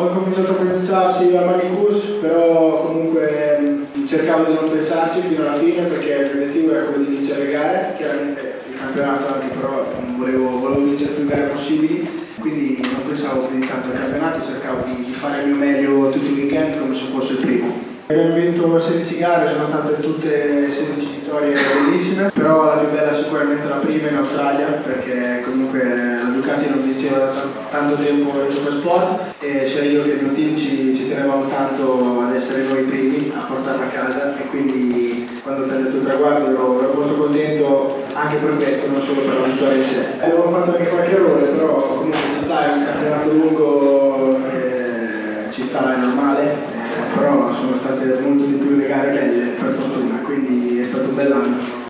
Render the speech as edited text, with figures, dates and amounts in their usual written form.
ho cominciato a pensarci a Magny-Cours, però comunque cercavo di non pensarci fino alla fine perché l'obiettivo era quello di vincere le gare, chiaramente il campionato anche, però volevo vincere più gare possibili, quindi non pensavo più di tanto al campionato, cercavo di fare il mio meglio tutti i weekend come se fosse il primo. Abbiamo vinto 16 gare, sono state tutte 16 vittorie bellissime, però la più bella sicuramente la prima in Australia, perché comunque la Ducati non vinceva da tanto tempo il Supersport e sia io che il mio team ci tenevamo tanto ad essere noi i primi a portarla a casa, e quindi quando ti ho detto il traguardo ero molto contento anche per questo, non solo per la vittoria in sé. Abbiamo fatto anche qualche errore, però comunque ci sta, è un campionato lungo, ci sta, è normale. Però sono state molto di più le gare belle per fortuna, quindi è stato un bell'anno.